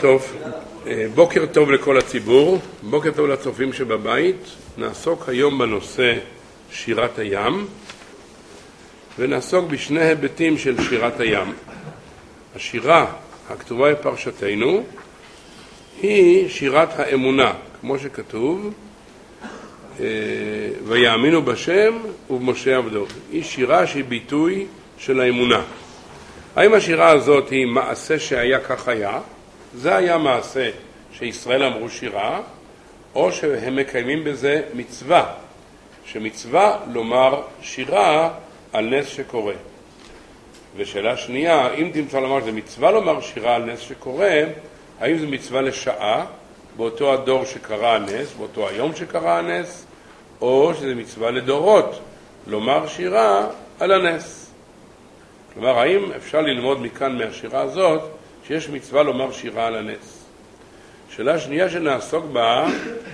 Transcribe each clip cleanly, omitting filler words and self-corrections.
טוב, בוקר טוב לכל הציבור, בוקר טוב לצופים שבבית. נעסוק היום בנושא שירת הים, ונעסוק בשני היבטים של שירת הים. השירה הכתובה בפרשתנו היא שירת האמונה, כמו שכתוב, ויאמינו בשם ובמשה עבדו. היא שירה שהיא ביטוי של האמונה. האם השירה הזאת היא מעשה שהיה כך היה? זה היה מעשה שישראל אמרו שירה, או שהם מקיימים בזה מצווה, שמצווה לומר שירה על נס שקורה. ושאלה שנייה, אם תמצא לומר שזה מצווה לומר שירה על נס שקורה, האם זה מצווה לשעה, באותו הדור שקרה הנס, באותו היום שקרה הנס, או שזה מצווה לדורות, לומר שירה על הנס. כלומר, האם אפשר ללמוד מכאן מהשירה הזאת שיש מצווה לומר שירה על הנס? שאלה שנייה שנעסוק בה,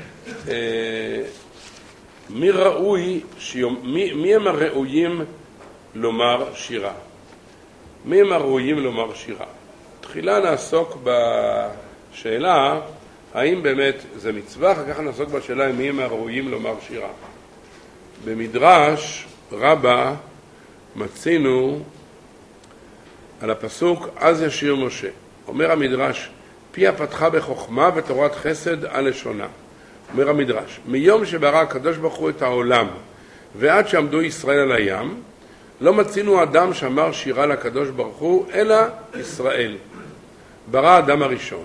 מי הם הראויים לומר שירה? מי הם הראויים לומר שירה? תחילה נעסוק בשאלה האם באמת זה מצווה, אחר כך נעסוק בשאלה מי הם הראויים לומר שירה. במדרש רבה מצינו על הפסוק אז ישיר משה. אומר המדרש, פיה פתחה בחוכמה ותורת חסד על לשונה. אומר המדרש, מיום שברא הקדוש ברוך הוא את העולם ועד שעמדו ישראל על הים, לא מצינו אדם שאמר שירה לקדוש ברוך הוא, אלא ישראל. ברא האדם הראשון,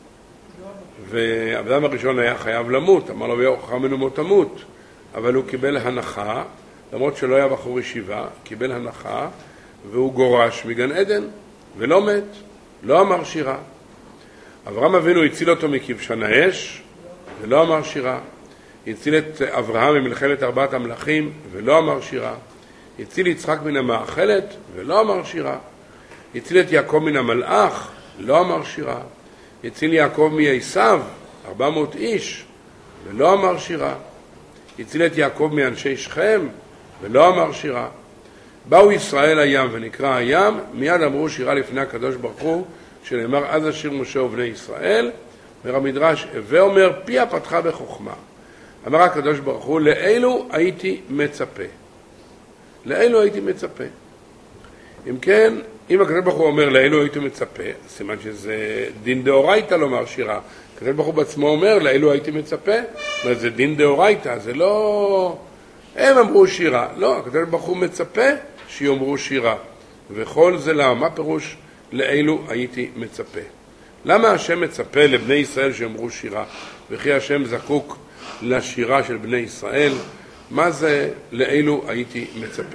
והאדם הראשון היה חייב למות, אמר לו ויוחמנו מות תמות, אבל הוא קיבל הנחה, למרות שלא היה בחור ישיבה, קיבל הנחה, והוא גורש מגן עדן, ולא מת, לא אמר שירה. אברהם אבינו הציל אותו מכבשן האש, ולא אמר שירה. הציל את אברהם ממלחמת 4 המלכים, ולא אמר שירה. הציל יצחק מן המאכלת, ולא אמר שירה. הציל את יעקב מן המלאך, לא אמר שירה. הציל יעקב מעשיו, 400 איש, ולא אמר שירה. הציל את יעקב מאנשי שכם, ולא אמר שירה. באו ישראל הים ונקרא הים, מיד אמרו שירה לפני הקדוש ברוך הוא, שנאמר אז השיר משה ובני ישראל. אומר המדרש, ואומר פיה פתחה בחוכמה. אמר הקדוש ברוך הוא, לאלו הייתי מצפה. לאלו הייתי מצפה. אם כן, אם הקדוש ברוך הוא אומר לאלו הייתי מצפה, סימן שזה דין דאורייתא לומר שירה. הקדוש ברוך הוא בעצמו אומר לאלו הייתי מצפה, אבל זה דין דאורייתא, זה לא הם אמרו שירה. לא, הקדוש ברוך הוא מצפה שיאמרו שירה. וכל זה למה? מה פירוש לאלו הייתי מצפה? למה השם מצפה לבני ישראל שיאמרו שירה? וכי השם זקוק לשירה של בני ישראל? מה זה לאלו הייתי מצפה?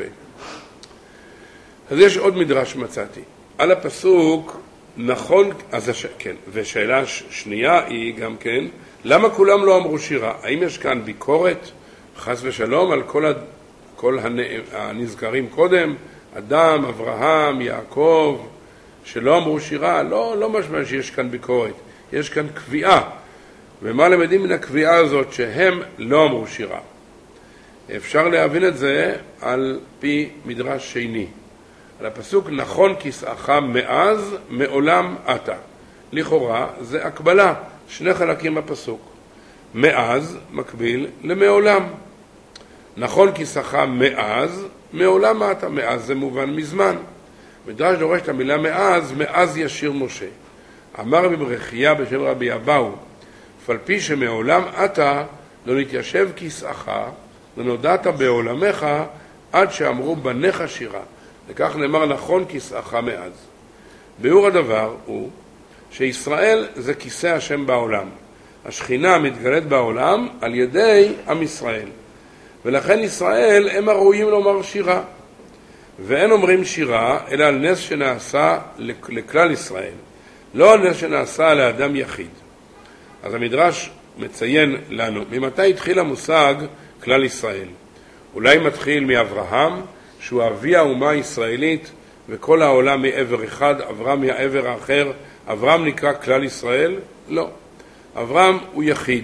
אז יש עוד מדרש מצאתי. על הפסוק, נכון, כן, ושאלה שנייה היא גם כן, למה כולם לא אמרו שירה? האם יש כאן ביקורת, חס ושלום, על כל הנזכרים קודם, אדם, אברהם, יעקב, שלא אמרו שירה? לא משמע שיש כאן ביקורת, יש כאן קביעה. ומה למדים מן הקביעה הזאת שהם לא אמרו שירה? אפשר להבין את זה על פי מדרש שני. על הפסוק, נכון כיסאך מאז מעולם אתה. לכאורה זה הקבלה, שני חלקים בפסוק. מאז מקביל למעולם. נכון כיסאך מאז, מעולם אתה. מאז זה מובן מזמן. מדרש דורש את המילה מאז, מאז ישיר משה. אמר רבי ברכיה בשם רבי אבאו, על פי שמעולם אתה לא נתיישב כיסאך, לא נודעת בעולמך עד שאמרו בניך שירה. וכך נאמר נכון כיסאך מאז. ביאור הדבר הוא שישראל זה כיסא השם בעולם. השכינה מתגלית בעולם על ידי עם ישראל. ולכן ישראל הם הראויים לומר שירה. ואין אומרים שירה אלא על נס שנעשה לכלל ישראל. לא על נס שנעשה לאדם יחיד. אז המדרש מציין לנו, ממתי התחיל המושג כלל ישראל? אולי מתחיל מאברהם, שהוא אבי האומה הישראלית, וכל העולם מעבר אחד, אברהם מהעבר האחר. אברהם נקרא כלל ישראל? לא. אברהם הוא יחיד,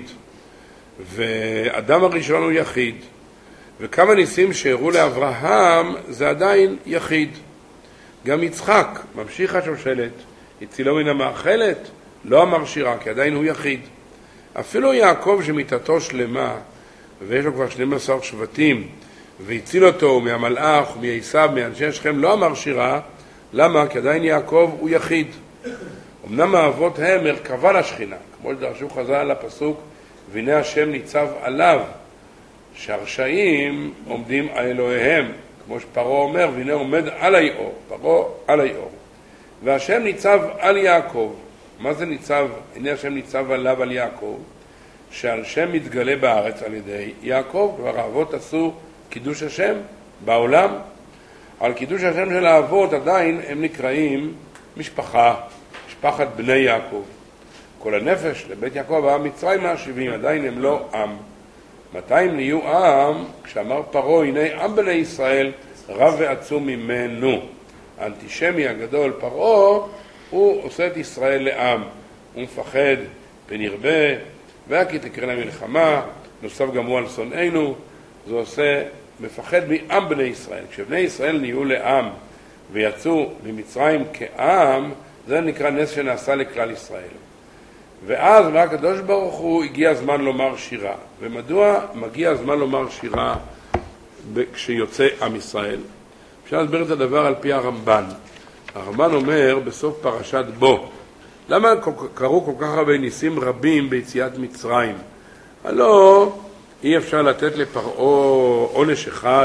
ואדם הראשון הוא יחיד, וכמה ניסים שהראו לאברהם זה עדיין יחיד. גם יצחק, ממשיך השושלת, הצילו מן המאכלת, לא אמר שירה, כי עדיין הוא יחיד. אפילו יעקב שמיתתו שלמה, ויש לו כבר 12 שבטים, והציל אותו מהמלאך, מעשיו, מאנשי שכם, לא אמר שירה. למה? כי עדיין יעקב הוא יחיד. אמנם האבות הם מרכבה לשכינה, כמו שדרשו חז"ל על הפסוק, והנה השם ניצב עליו, שהרשעים עומדים על אלוהיהם, כמו שפרעה אומר, והנה עומד על היאור, פרעה על היאור. והשם ניצב על יעקב. מה זה ניצב? הנה השם ניצב עליו על יעקב, שעל שם מתגלה בארץ על ידי יעקב. כבר האבות עשו קידוש השם בעולם. על קידוש השם של האבות עדיין הם נקראים משפחה, משפחת בני יעקב. כל הנפש לבית יעקב היה מצרים מהשבעים, עדיין הם לא עם. מתי הם נהיו עם? כשאמר פרעה, הנה עם בני ישראל רב ועצום ממנו. האנטישמי הגדול פרעה, הוא עושה את ישראל לעם. הוא מפחד פן ירבה, והכי תקרא מלחמה, נוסף גם הוא על שונאינו. זה עושה, מפחד מעם בני ישראל. כשבני ישראל נהיו לעם ויצאו ממצרים כעם, זה נקרא נס שנעשה לכלל ישראל. ואז מה הקדוש ברוך הוא הגיע הזמן לומר שירה. ומדוע מגיע הזמן לומר שירה כשיוצא עם ישראל? אפשר להסביר את הדבר על פי הרמב"ן. הרמב"ן אומר בסוף פרשת בו, למה קראו כל כך הרבה ניסים רבים ביציאת מצרים? הלא אי אפשר לתת לפרעה עונש אחד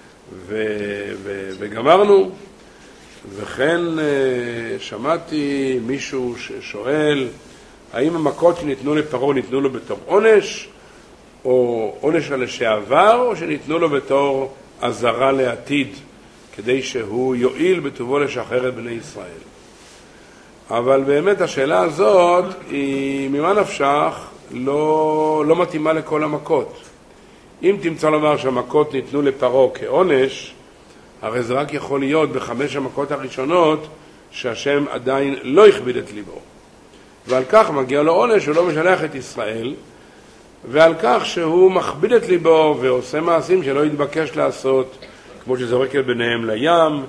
וגמרנו. וכן שמעתי מישהו ששואל, האם המכות שניתנו לפרעה ניתנו לו בתור עונש, או עונש על לשעבר, או שניתנו לו בתור עזרה לעתיד, כדי שהוא יועיל בטובו לשחרר את בני ישראל. אבל באמת השאלה הזאת היא ממה נפשך לא מתאימה לכל המכות. אם תמצא לומר שהמכות ניתנו לפרעה כעונש, הרי זה רק יכול להיות בחמש המכות הראשונות שהשם עדיין לא הכביד את ליבו. ועל כך מגיע לו עונש, הוא לא משלח את ישראל, ועל כך שהוא מכביד את ליבו ועושה מעשים שלא יתבקש לעשות, כמו שזורק את ביניהם לים,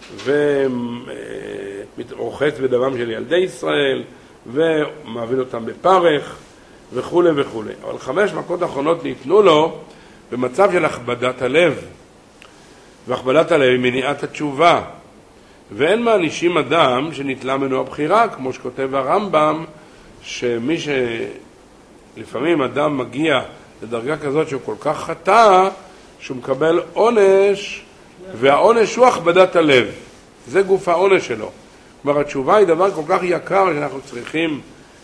ומתרוחץ בדמם של ילדי ישראל, ומעביד אותם בפרך, וכו' וכו'. אבל 5 מכות האחרונות ניתנו לו במצב של הכבדת הלב, והכבדת הלב היא מניעת התשובה. ואין מענישים אדם שנתלה ממנו הבחירה, כמו שכותב הרמב"ם, שמי שלפעמים אדם מגיע לדרגה כזאת שהוא כל כך חטא, שהוא מקבל עונש, והעונש הוא הכבדת הלב. זה גוף העונש שלו. כלומר, התשובה היא דבר כל כך יקר שאנחנו צריכים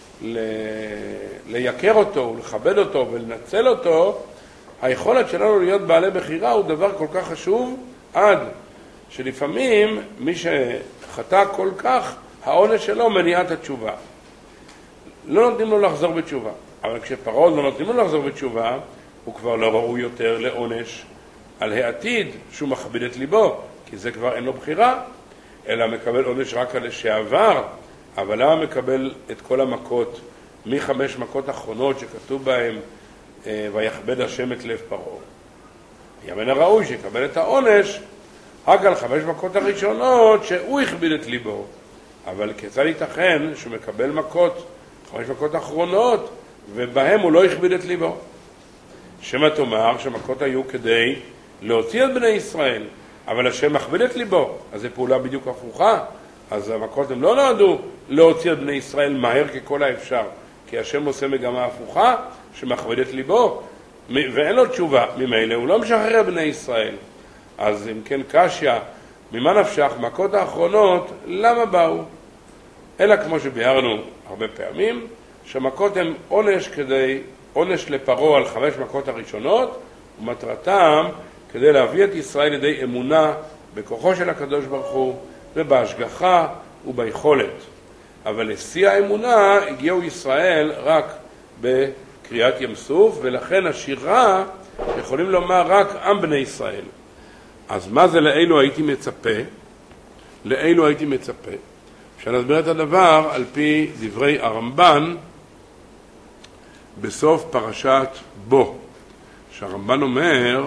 לייקר אותו, לכבד אותו ולנצל אותו. היכולת שלנו להיות בעלי בחירה הוא דבר כל כך חשוב, עד שלפעמים מי שחטא כל כך, העונש שלו מניעת התשובה. לא נותנים לו לחזור בתשובה. אבל כשפרעה לא נותנים לו לחזור בתשובה, הוא כבר לא ראוי יותר לעונש על העתיד שהוא מכביד את ליבו, כי זה כבר אין לו בחירה, אלא מקבל עונש רק על לשעבר. אבל למה מקבל את כל המכות, מ5 מכות אחרונות שכתוב בהם, ויכבד השם את לב פרעה? היה מן הראוי שיקבל את העונש רק על 5 מכות הראשונות שהוא הכביד את ליבו. אבל כיצד ייתכן שהוא מקבל מכות, 5 מכות אחרונות, ובהם הוא לא הכביד את ליבו? שמא תאמר שהמכות היו כדי להוציא את בני ישראל, אבל השם מכביד את ליבו. אז זו פעולה בדיוק הפוכה. אז המכות הם לא נועדו להוציא את בני ישראל מהר ככל האפשר, כי השם עושה מגמה הפוכה שמכביד את ליבו, ואין לו תשובה. ממילא הוא לא משחרר בני ישראל. אז אם כן קשיא, ממה נפשך מכות האחרונות, למה באו? אלא כמו שביארנו הרבה פעמים, שהמכות הם עונש לפרעה על 5 מכות הראשונות, ומטרתם כדי להביא את ישראל לידי אמונה בכוחו של הקדוש ברוך הוא, ובהשגחה וביכולת. אבל לשיא האמונה הגיעו ישראל רק בקריאת ים סוף, ולכן השירה יכולים לומר רק עם בני ישראל. אז מה זה לאלו הייתי מצפה? לאלו הייתי מצפה. אפשר להסביר את הדבר על פי דברי הרמב"ן בסוף פרשת בו, שהרמב"ן אומר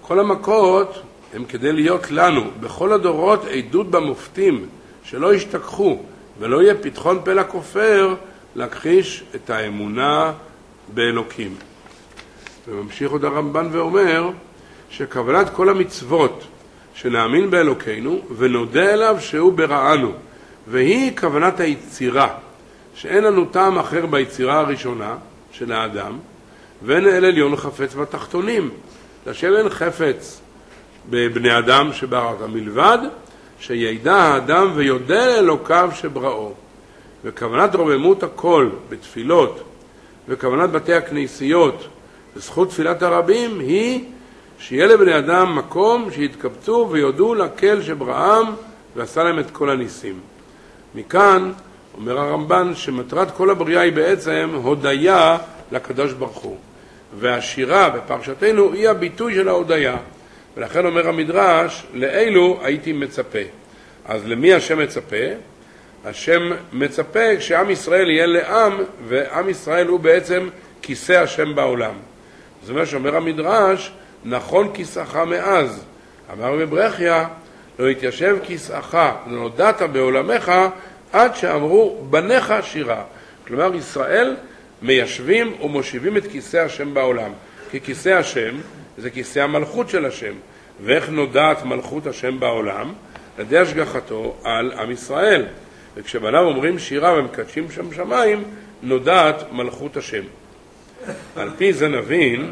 כל המכות הם כדי להיות לנו בכל הדורות עדות במופתים שלא ישתכחו ולא יהיה פתחון פה לכופר להכחיש את האמונה באלוקים. וממשיך עוד הרמב"ן ואומר שכוונת כל המצוות שנאמין באלוקינו ונודה אליו שהוא בראנו, והיא כוונת היצירה, שאין לנו טעם אחר ביצירה הראשונה של האדם, ואין אל עליון חפץ בתחתונים. לשם אין חפץ בבני אדם שבראת, מלבד שידע האדם ויודע לאלוקיו שבראו. וכוונת רוממות הכל בתפילות וכוונת בתי הכנסיות וזכות תפילת הרבים היא שיהיה לבני אדם מקום שיתקבצו ויודעו לקל שבראם ועשה להם את כל הניסים. מכאן אומר הרמב"ן שמטרת כל הבריאה היא בעצם הודיה לקדוש ברוך הוא, והשירה בפרשתנו היא הביטוי של ההודיה, ולכן אומר המדרש לאלו הייתי מצפה. אז למי השם מצפה? השם מצפה כשעם ישראל יהיה לעם, ועם ישראל הוא בעצם כיסא השם בעולם. זאת אומרת שאומר המדרש נכון כיסאך מאז, אמר בברכיה לא התיישב כיסאך לא נודעת בעולמך עד שאמרו בניך שירה. כלומר ישראל מיישבים ומושיבים את כיסא השם בעולם, כי כיסא השם זה כיסא המלכות של השם. ואיך נודעת מלכות השם בעולם? לידי השגחתו על עם ישראל. וכשבניו אומרים שירה ומקדשים שם שמיים, נודעת מלכות השם. על פי זה נבין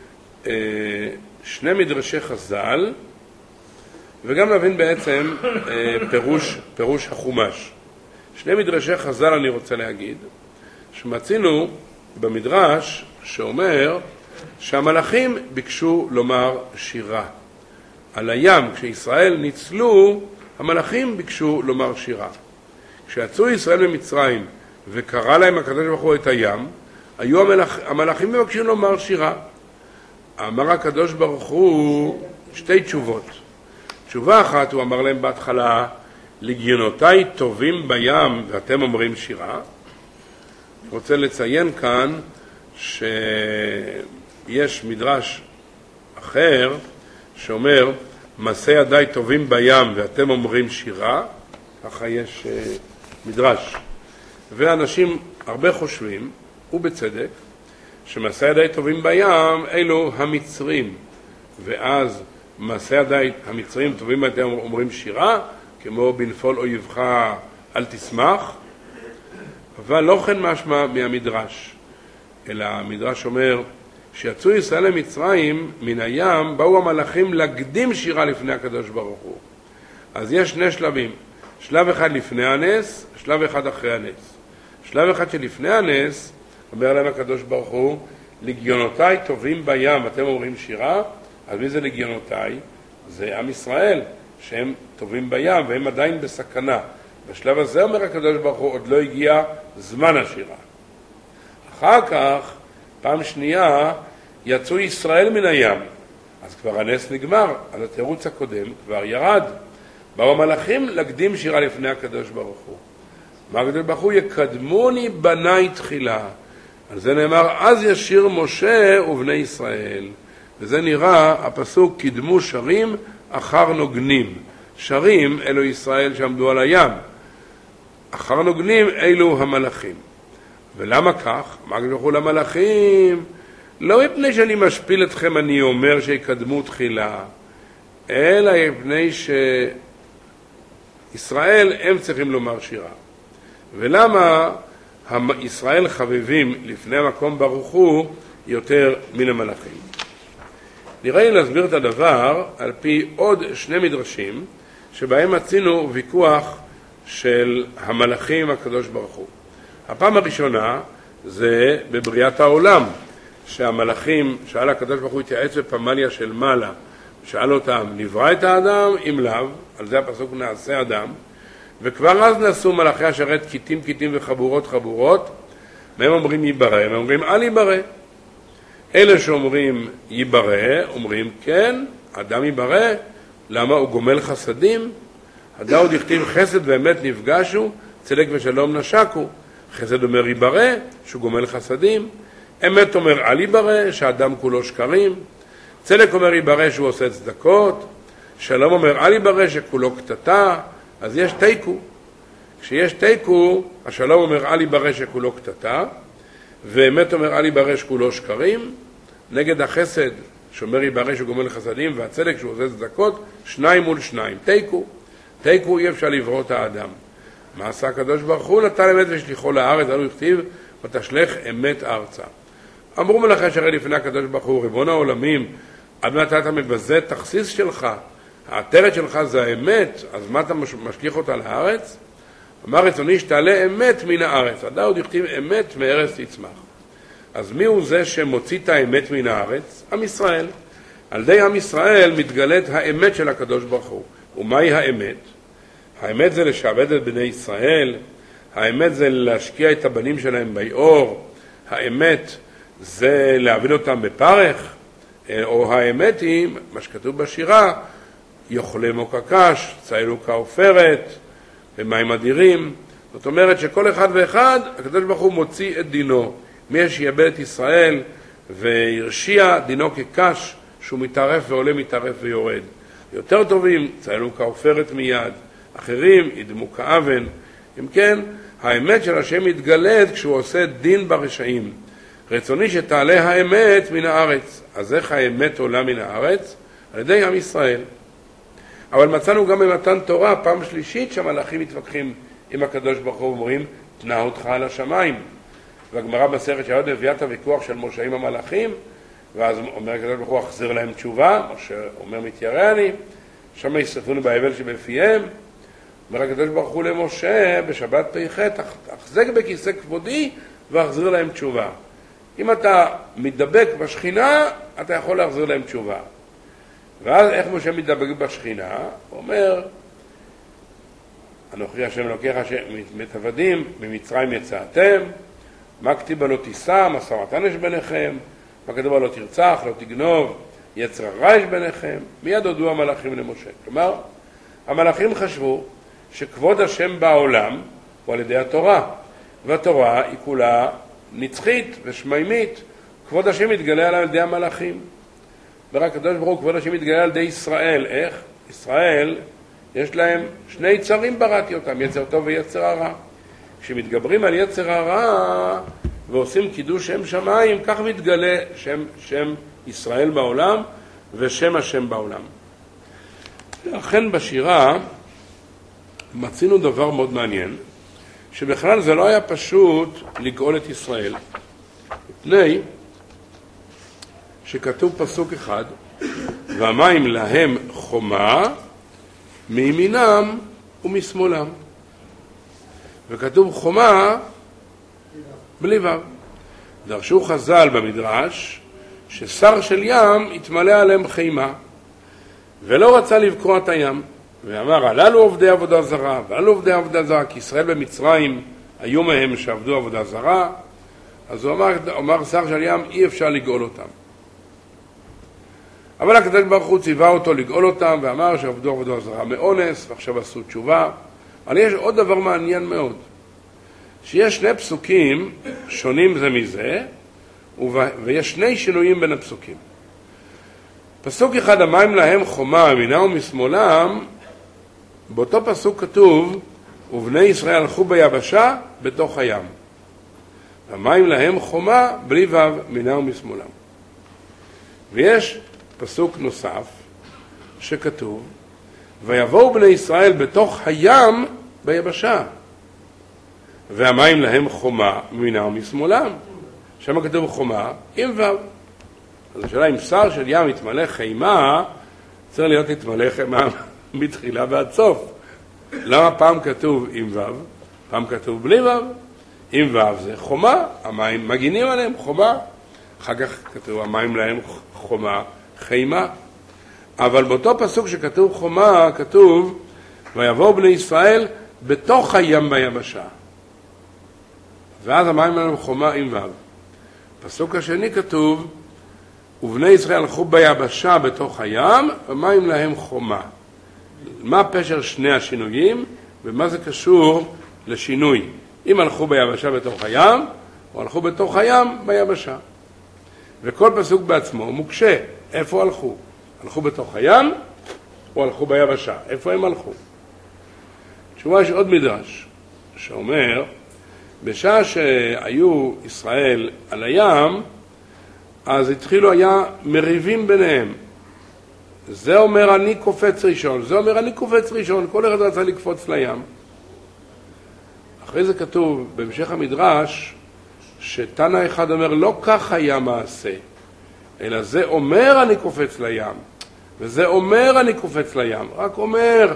שני מדרשי חז"ל, וגם נבין בעצם פירוש החומש. שני מדרשי חז"ל אני רוצה להגיד, שמצינו במדרש שאומר שהמלאכים ביקשו לומר שירה. על הים, כשישראל ניצלו, המלאכים ביקשו לומר שירה. כשיצאו ישראל ממצרים וקרא להם הקדוש ברוך הוא את הים, היו המלאכים מבקשים לומר שירה. אמר הקדוש ברוך הוא שתי תשובות. תשובה אחת הוא אמר להם בהתחלה, לגיונותיי טובים בים ואתם אומרים שירה. אני רוצה לציין כאן שיש מדרש אחר שאומר מעשה ידיי טובים בים ואתם אומרים שירה, ככה יש מדרש. ואנשים הרבה חושבים, ובצדק, שמעשה ידיי טובים בים אלו המצרים, ואז מעשה ידיי המצרים טובים בים אתם אומרים שירה, כמו בנפול אויבך אל תשמח, אבל לא כן משמע מהמדרש, אלא המדרש אומר שיצאו ישראל למצרים מן הים, באו המלאכים להקדים שירה לפני הקדוש ברוך הוא. אז יש שני שלבים, שלב אחד לפני הנס, שלב אחד אחרי הנס. שלב אחד שלפני הנס, אומר להם הקדוש ברוך הוא, לגיונותיי טובים בים, אתם אומרים שירה, אז מי זה לגיונותיי? זה עם ישראל, שהם טובים בים והם עדיין בסכנה. בשלב הזה אומר הקדוש ברוך הוא, עוד לא הגיע זמן השירה. אחר כך, פעם שנייה, יצאו ישראל מן הים, אז כבר הנס נגמר, אז התירוץ הקודם כבר ירד. באו המלאכים להקדים שירה לפני הקדוש ברוך הוא. מה הקדוש ברוך הוא? יקדמוני בניי תחילה. על זה נאמר, אז ישיר משה ובני ישראל. וזה נראה הפסוק, קדמו שרים אחר נוגנים. שרים אלו ישראל שעמדו על הים. אחר נוגנים אלו המלאכים. ולמה כך? מה הקדוש ברוך הוא למלאכים? לא מפני שאני משפיל אתכם אני אומר שיקדמו תחילה, אלא מפני שישראל הם צריכים לומר שירה. ולמה ישראל חביבים לפני המקום ברוך הוא יותר מן המלאכים? נראה לי להסביר את הדבר על פי עוד שני מדרשים שבהם מצינו ויכוח של המלאכים הקדוש ברוך הוא. הפעם הראשונה זה בבריאת העולם, שהמלאכים, שאל הקדוש ברוך הוא התייעץ בפמליה של מעלה, שאל אותם, נברא את האדם אם לאו, על זה הפסוק נעשה אדם, וכבר אז נעשו מלאכי השרת כיתים כיתים וחבורות חבורות, והם אומרים ייברא, הם אומרים אל ייברא. אלה שאומרים ייברא, אומרים כן, אדם ייברא, למה הוא גומל חסדים? הדאוד הכתיב חסד ואמת נפגשו, צדק ושלום נשקו. חסד אומר ייברא, שהוא גומל חסדים. אמת אומר אל ייברא, שהאדם כולו שקרים. צדק אומר יברא שהוא עושה צדקות, שלום אומר אל יברא שכולו קטטה, אז יש תיקו. כשיש תיקו, השלום אומר אל יברא שכולו קטטה, ואמת אומר אל יברא שכולו שקרים, נגד החסד שאומר יברא שהוא גומל לחסדים, והצדק שהוא עושה צדקות, 2 מול 2, תיקו. תיקו אי אפשר לברוא את האדם. מה עשה הקדוש ברוך הוא? נתן אמת ושליחו לארץ, אנו הכתיב ותשלך אמת ארצה. אמרו מלאכי שרי לפני הקדוש ברוך הוא, ריבון העולמים, עד מתי אתה מבזה את תכסיס שלך? העטרת שלך זה האמת, אז מה אתה משליך אותה לארץ? אמר רצוני שתעלה אמת מן הארץ, עד עוד הכתיב אמת מארץ תצמח. אז מי הוא זה שמוציא את האמת מן הארץ? עם ישראל. על ידי עם ישראל מתגלית האמת של הקדוש ברוך הוא. ומהי האמת? האמת זה לשעבד את בני ישראל, האמת זה להשקיע את הבנים שלהם ביאור, האמת זה להבין אותם בפרך, או האמת היא, מה שכתוב בשירה, יאכלמו כקש, צאילו כעופרת, במים אדירים. זאת אומרת שכל אחד ואחד, הקדוש ברוך הוא מוציא את דינו. מי שיאבד את ישראל והרשיע, דינו כקש, שהוא מתערף ועולה, מתערף ויורד. יותר טובים, צאילו כעופרת מיד. אחרים ידמו כאבן. אם כן, האמת של השם מתגלית כשהוא עושה דין ברשעים. רצוני שתעלה האמת מן הארץ. אז איך האמת עולה מן הארץ? על ידי עם ישראל. אבל מצאנו גם במתן תורה, פעם שלישית שהמלאכים מתווכחים עם הקדוש ברוך הוא ואומרים, תנע אותך על השמיים. והגמרא בסרט שעוד מביאה את הוויכוח של משה עם המלאכים, ואז אומר הקדוש ברוך הוא, אחזיר להם תשובה, משה אומר מתיירא אני, שם ישרפונו באבל שבפיהם. אומר הקדוש ברוך הוא למשה בשבת פ"ח, אחזק בכיסא כבודי ואחזיר להם תשובה. אם אתה מתדבק בשכינה, אתה יכול להחזיר להם תשובה. ואז איך משה מתדבק בשכינה? הוא אומר, אנוכי השם אלוקיך מתעבדים, ממצרים יצאתם, מה כתיב לא תישא, משא ומתן יש ביניכם, מה כתוב לא תרצח, לא תגנוב, יצר הרע יש ביניכם. מיד הודו המלאכים למשה. כלומר, המלאכים חשבו שכבוד השם בעולם הוא על ידי התורה, והתורה היא כולה נצחית ושמימית. כבוד השם מתגלה על ידי המלאכים. ורק הקדוש ברוך הוא, כבוד השם מתגלה על ידי ישראל. איך? ישראל, יש להם 2 יצרים בראתי אותם, יצר טוב ויצר הרע. כשמתגברים על יצר הרע ועושים קידוש שם שמיים, כך מתגלה שם ישראל בעולם ושם השם בעולם. לכן בשירה מצינו דבר מאוד מעניין, שבכלל זה לא היה פשוט לגאול את ישראל. מפני שכתוב פסוק אחד, והמים להם חומה מימינם ומשמאלם. וכתוב חומה בלי וו. דרשו חז"ל במדרש ששר של ים התמלא עליהם חימה, ולא רצה לבקוע את הים. ואמר, הללו עובדי עבודה זרה, והללו עובדי עבודה זרה, כי ישראל במצרים היו מהם שעבדו עבודה זרה. אז הוא אמר שר של ים, אי אפשר לגאול אותם. אבל הקדוש ברוך הוא ציווה אותו לגאול אותם, ואמר שעבדו עבודה זרה מאונס, ועכשיו עשו תשובה. אבל יש עוד דבר מעניין מאוד, שיש 2 פסוקים שונים זה מזה, ויש 2 שינויים בין הפסוקים. פסוק אחד, המים להם חומה מימינם ומשמאלם, באותו פסוק כתוב, ובני ישראל הלכו ביבשה בתוך הים. המים להם חומה בלי וו מימינם ומשמאלם. ויש פסוק נוסף שכתוב, ויבואו בני ישראל בתוך הים ביבשה, והמים להם חומה מימינם ומשמאלם. שם כתוב חומה עם וו. אז השאלה, אם שר של ים יתמלא חימה, צריך להיות יתמלא חימה מתחילה ועד סוף. למה פעם כתוב עם וו, פעם כתוב בלי וו? עם וו זה חומה, המים מגינים עליהם חומה, אחר כך כתוב המים להם חומה חימה. אבל באותו פסוק שכתוב חומה, כתוב ויבואו בני ישראל בתוך הים ביבשה, ואז המים להם חומה עם וו. פסוק השני כתוב ובני ישראל הלכו ביבשה בתוך הים, ומים להם חומה. מה פשר 2 השינויים, ומה זה קשור לשינוי? אם הלכו ביבשה בתוך הים, או הלכו בתוך הים ביבשה. וכל פסוק בעצמו מוקשה. איפה הלכו? הלכו בתוך הים או הלכו ביבשה? איפה הם הלכו? תשובה שעוד מדרש שאומר, בשעה שהיו ישראל על הים, אז התחילו היה מריבים ביניהם. זה אומר אני קופץ ראשון, זה אומר אני קופץ ראשון, כל אחד רצה לקפוץ לים. אחרי זה כתוב בהמשך המדרש שתנא אחד אומר לא כך היה מעשה, אלא זה אומר אני קופץ לים, וזה אומר אני קופץ לים, רק אומר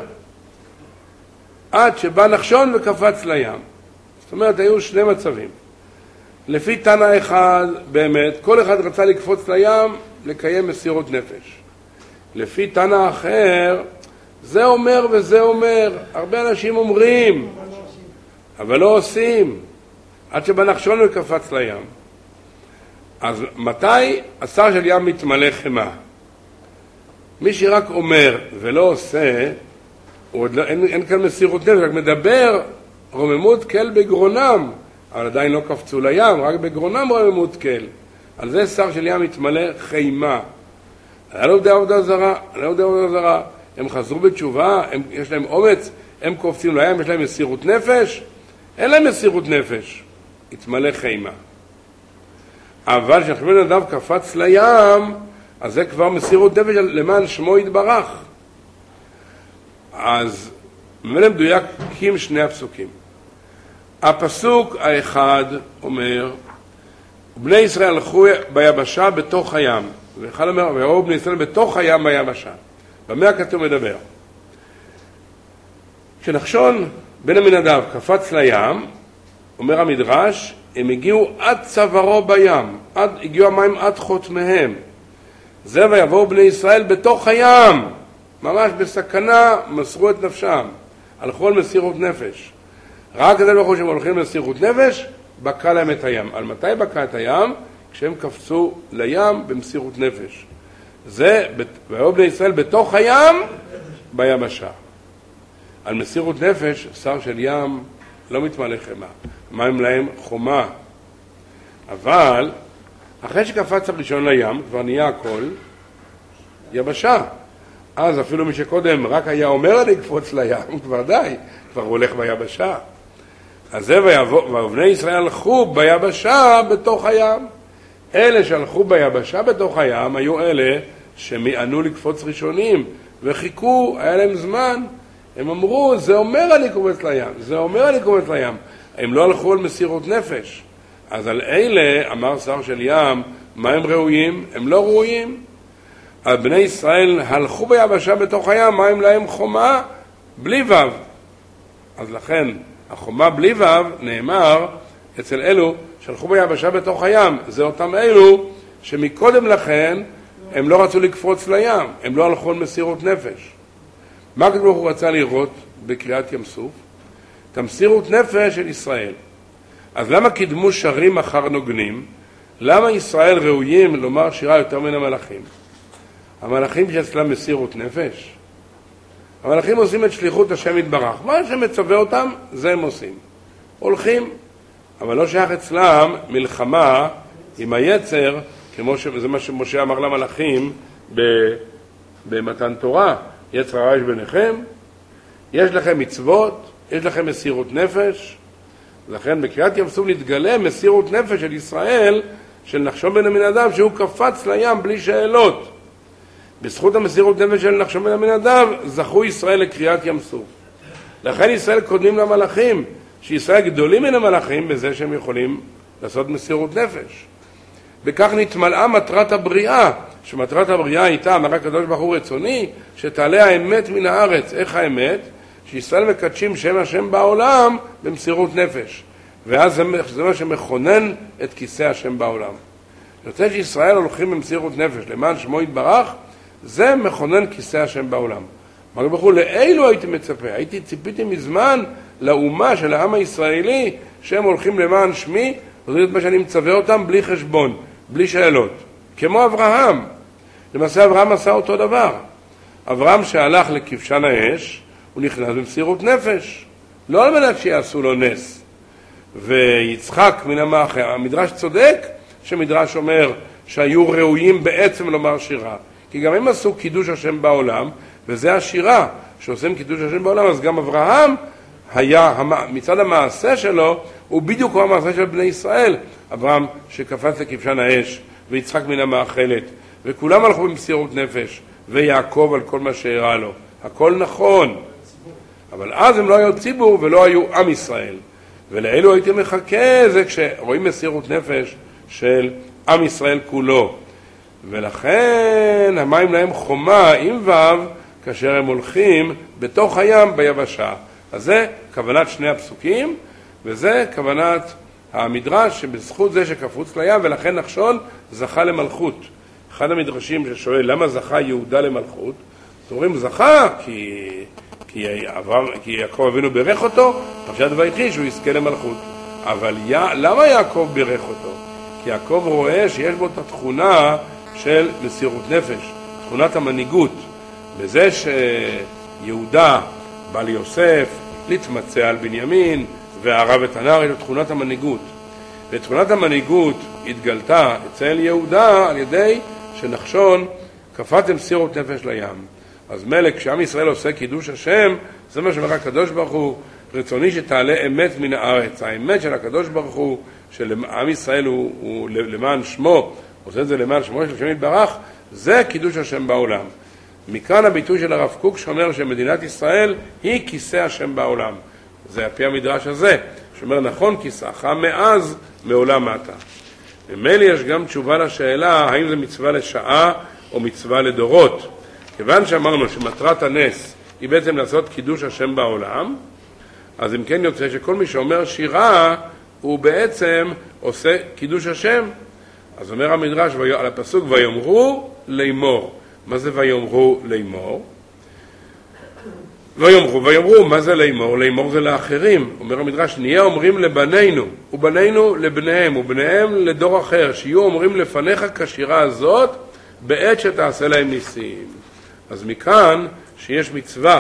עד שבא נחשון וקפץ לים. זאת אומרת היו שני מצבים. לפי תנא אחד באמת כל אחד רצה לקפוץ לים לקיים מסירות נפש. לפי תנא אחר זה אומר וזה אומר. הרבה אנשים אומרים אבל לא עושים עד שבא נחשון וקפץ לים. אז מתי השר של ים מתמלא חמה? מי שרק אומר ולא עושה, אין כאן מסירות נפש, רק מדבר רוממות כל בגרונם, אבל עדיין לא קפצו לים, רק בגרונם רוממות כל. על זה שר של ים מתמלא חמה. היה לו עבודה זרה, הם חזרו בתשובה, יש להם אומץ, הם קופצים לים, יש להם מסירות נפש? אין להם מסירות נפש, התמלא חמה. אבל כשנחשב בן אדם קפץ לים, אז זה כבר מסירות נפש למען שמו יתברך. אז ממילא מדויקים שני הפסוקים. הפסוק האחד אומר, בני ישראל הלכו ביבשה בתוך הים, ואחד אומר, ויראו בני ישראל בתוך הים ביבשה. במה הכתוב מדבר? כשנחשון בן עמינדב קפץ לים, אומר המדרש, הם הגיעו עד צווארו בים, הגיעו המים עד חותמיהם. זה ויבואו בני ישראל בתוך הים, ממש בסכנה, מסרו את נפשם, הלכו על מסירות נפש. רק כדי לבחור שהם הולכים למסירות נפש, בקע להם את הים. על מתי בקע את הים? כשהם קפצו לים במסירות נפש. זה ויבואו בני ישראל בתוך הים ביבשה. על מסירות נפש, שר של ים לא מתמלא חמה. מים להם חומה. אבל אחרי שקפץ הראשון לים, כבר נהיה הכל יבשה. אז אפילו מי שקודם רק היה אומר אני קפוץ לים, כבר די, כבר הולך ביבשה. אז זה ובני ישראל הלכו ביבשה בתוך הים. אלה שהלכו ביבשה בתוך הים היו אלה שמיענו לקפוץ ראשונים וחיכו, היה להם זמן. הם אמרו, זה אומר אני קופץ לים, זה אומר אני קופץ לים. הם לא הלכו על מסירות נפש. אז על אלה אמר שר של ים, מה הם ראויים? הם לא ראויים. אז בני ישראל הלכו ביבשה בתוך הים, מה הם להם חומה? בלי וו. אז לכן החומה בלי וו נאמר אצל אלו שהלכו ביבשה בתוך הים. זה אותם אלו שמקודם לכן הם לא רצו לקפוץ לים, הם לא הלכו על מסירות נפש. מה הקדוש ברוך הוא רצה לראות בקריאת ים סוף? את המסירות נפש של ישראל. אז למה קידמו שרים אחר נוגנים? למה ישראל ראויים לומר שירה יותר מן המלאכים? המלאכים שאצלם מסירות נפש? המלאכים עושים את שליחות השם יתברך. מה שמצווה אותם, זה הם עושים. הולכים, אבל לא שייך אצלם מלחמה עם היצר, כמו זה מה שמשה אמר למלאכים במתן תורה. יצר הרע יש ביניכם, יש לכם מצוות, יש לכם מסירות נפש. לכן בקריאת ים סוף נתגלה מסירות נפש של ישראל, של נחשון בן עמינדב, שהוא קפץ לים בלי שאלות. בזכות המסירות נפש של נחשון בן עמינדב זכו ישראל לקריאת ים סוף. לכן ישראל קודמים למלאכים, שישראל גדולים מן המלאכים בזה שהם יכולים לעשות מסירות נפש. בכך נתמלאה מטרת הבריאה, שמטרת הבריאה הייתה, אמר הקדוש ברוך הוא רצוני, שתעלה האמת מן הארץ. איך האמת? שישראל מקדשים שם השם בעולם במסירות נפש. ואז זה מה שמכונן את כיסא השם בעולם. יוצא שישראל הולכים במסירות נפש למען שמו יתברך, זה מכונן כיסא השם בעולם. אמר ברוך הוא, לאילו הייתי מצפה? ציפיתי מזמן לאומה של העם הישראלי, שהם הולכים למען שמי, וזה מה שאני מצווה אותם בלי חשבון, בלי שאלות. כמו אברהם. למעשה אברהם עשה אותו דבר. אברהם שהלך לכבשן האש, הוא נכנס במסירות נפש. לא על מנת שיעשו לו נס. ויצחק מן המחר, המדרש צודק, שמדרש אומר שהיו ראויים בעצם לומר שירה. כי גם הם עשו קידוש השם בעולם, וזה השירה, שעושים קידוש השם בעולם. אז גם אברהם היה, מצד המעשה שלו, הוא בדיוק כמו המעשה של בני ישראל. אברהם שקפץ לכבשן האש, ויצחק מן המאכלת, וכולם הלכו במסירות נפש, ויעקב על כל מה שהראה לו. הכל נכון. אבל אז הם לא היו ציבור ולא היו עם ישראל. ולאלו הייתי מחכה, זה כשרואים מסירות נפש של עם ישראל כולו. ולכן המים להם חומה עם וו, כאשר הם הולכים בתוך הים ביבשה. אז זה כוונת שני הפסוקים, וזה כוונת המדרש שבזכות זה שקפוץ לים, ולכן נחשון זכה למלכות. אחד המדרשים ששואל למה זכה יהודה למלכות, אז אומרים זכה כי יעקב אבינו בירך אותו, פרשת ויחי שהוא יזכה למלכות. אבל למה יעקב בירך אותו? כי יעקב רואה שיש בו את התכונה של מסירות נפש, תכונת המנהיגות. בזה שיהודה בא ליוסף להתמצא על בנימין וערב את הנער, יש לו תכונת המנהיגות. ותכונת המנהיגות התגלתה אצל יהודה על ידי שנחשון קפץ מסירות נפש לים. אז מלך, כשעם ישראל עושה קידוש השם, זה מה שאומר הקדוש ברוך הוא, רצוני שתעלה אמת מן הארץ. האמת של הקדוש ברוך הוא, שעם ישראל הוא למען שמו, עושה את זה למען שמו של השם יתברך, זה קידוש השם בעולם. מכאן הביטוי של הרב קוק שאומר שמדינת ישראל היא כיסא השם בעולם. זה על פי המדרש הזה, שאומר נכון כיסאך מאז מעולם מטה. ממילא יש גם תשובה לשאלה האם זה מצווה לשעה או מצווה לדורות. כיוון שאמרנו שמטרת הנס היא בעצם לעשות קידוש השם בעולם, אז אם כן יוצא שכל מי שאומר שירה הוא בעצם עושה קידוש השם. אז אומר המדרש על הפסוק ויאמרו לאמור. מה זה ויאמרו לאמור? ויאמרו, מה זה לאמור? לאמור זה לאחרים. אומר המדרש, נהיה אומרים לבנינו, ובנינו לבניהם, ובניהם לדור אחר, שיהיו אומרים לפניך כשירה הזאת, בעת שתעשה להם ניסים. אז מכאן שיש מצווה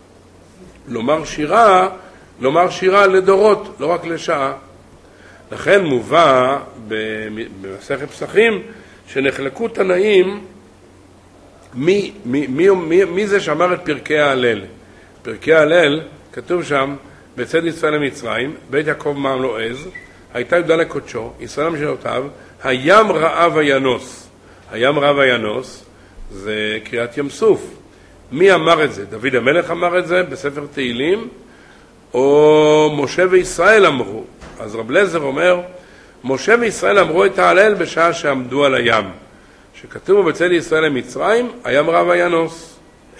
לומר שירה לדורות, לא רק לשעה. לכן מובא במסכת פסחים שנחלקו תנאים מי זה שאמר את פרקי ההלל. פרקי ההלל כתוב שם בצאת ישראל למצרים, בית יעקב מעם לו עז, הייתה יהודה לקודשו, ישראל משלותיו, הים רעה וינוס. הים רעה וינוס זה קריאת ים סוף. מי אמר את זה? דוד המלך אמר את זה בספר תהילים, או משה וישראל אמרו. אז רב לזר אומר, משה וישראל אמרו את ההלל בשעה שעמדו על הים. שכתוב בצאת ישראל למצרים, הים רעה וינוס.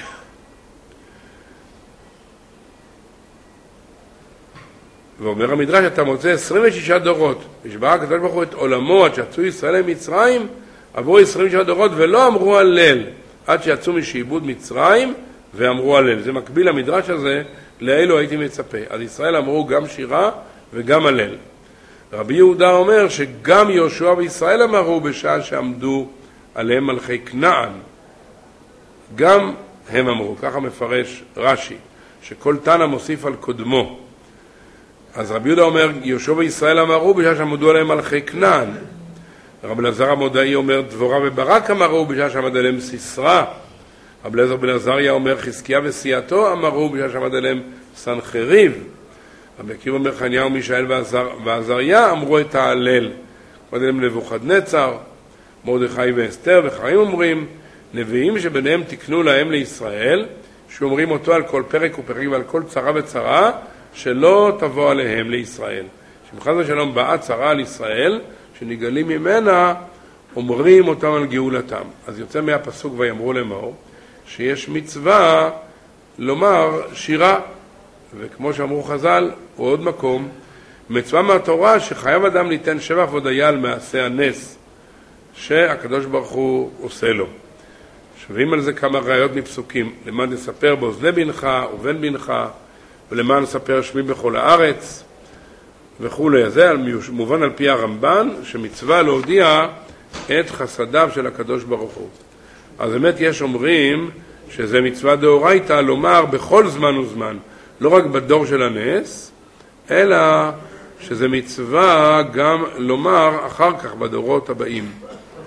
ואומר המדרש, אתה מוצא 26 דורות. השברא הקדוש ברוך הוא את עולמו עד שיצאו ישראל למצרים, עברו 26 דורות ולא אמרו הלל, עד שיצאו משעבוד מצרים ואמרו הלל. זה מקביל למדרש הזה, לאלו הייתי מצפה. אז ישראל אמרו גם שירה וגם הלל. רבי יהודה אומר שגם יהושע וישראל אמרו בשעה שעמדו עליהם מלכי כנען. גם הם אמרו, ככה מפרש רש"י, שכל תנא מוסיף על קודמו. אז רבי יהודה אומר, יהושע וישראל אמרו בשעה שעמדו עליהם מלכי כנען. רב אלעזר המודעי אומר, דבורה וברק אמרו בשעה שעמד עליהם סיסרא. רב אליעזר בן עזריה אומר, חזקיה וסיעתו אמרו בשעה שעמד עליהם סנחריב. רבי עקיבא אומר, חניה ומישאל ועזריה אמרו את ההלל. עמד עליהם נבוכדנצר, מרדכי ואסתר וחיים אומרים, נביאים שביניהם תקנו להם לישראל, שאומרים אותו על כל פרק ופרק ועל כל צרה וצרה, שלא תבוא עליהם לישראל. שמחז ושלום באה צרה על ישראל, שנגלים ממנה, אומרים אותם על גאולתם. אז יוצא מהפסוק ויאמרו לאמור, שיש מצווה לומר שירה. וכמו שאמרו חז"ל, הוא עוד מקום, מצווה מהתורה שחייב אדם ליתן שבח והודיה על מעשה הנס, שהקדוש ברוך הוא עושה לו. שווים על זה כמה ראיות מפסוקים. למען נספר באוזני בנך ובן בנך, ולמען נספר שמי בכל הארץ, וכו'. זה מובן על פי הרמב"ן, שמצווה להודיע את חסדיו של הקדוש ברוך הוא. אז באמת יש אומרים שזה מצווה דאורייתא לומר בכל זמן וזמן, לא רק בדור של הנס, אלא שזה מצווה גם לומר אחר כך בדורות הבאים.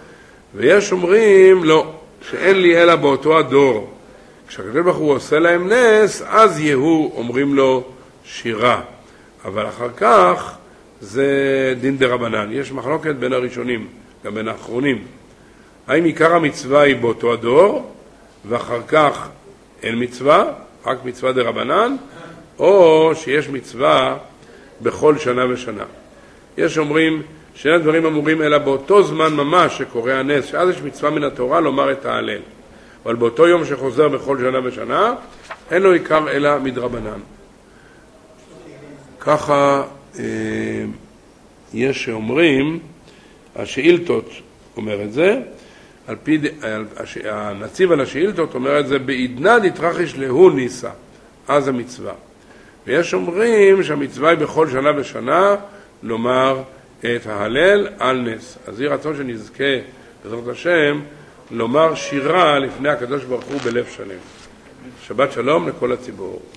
ויש אומרים, לא, שאין לי אלא באותו הדור. כשהקדוש ברוך הוא עושה להם נס, אז יהיו, אומרים לו, שירה. אבל אחר כך זה דין דרבנן. יש מחלוקת בין הראשונים, גם בין האחרונים. האם עיקר המצווה היא באותו הדור, ואחר כך אין מצווה, רק מצווה דרבנן, או שיש מצווה בכל שנה ושנה. יש אומרים שאין הדברים אמורים אלא באותו זמן ממש שקורא הנס, שאז יש מצווה מן התורה לומר את ההלל. אבל באותו יום שחוזר בכל שנה ושנה, אין לו עיקר אלא מדרבנן. ככה יש שאומרים, השאילתות אומר את זה, על פי, הנציב על השאילתות אומר את זה, בעידנא דתרחיש להו ניסה, אז המצווה. ויש אומרים שהמצווה היא בכל שנה ושנה לומר את ההלל על נס. אז יהי רצון שנזכה בעזרת השם לומר שירה לפני הקדוש ברוך הוא בלב שלם. שבת שלום לכל הציבור.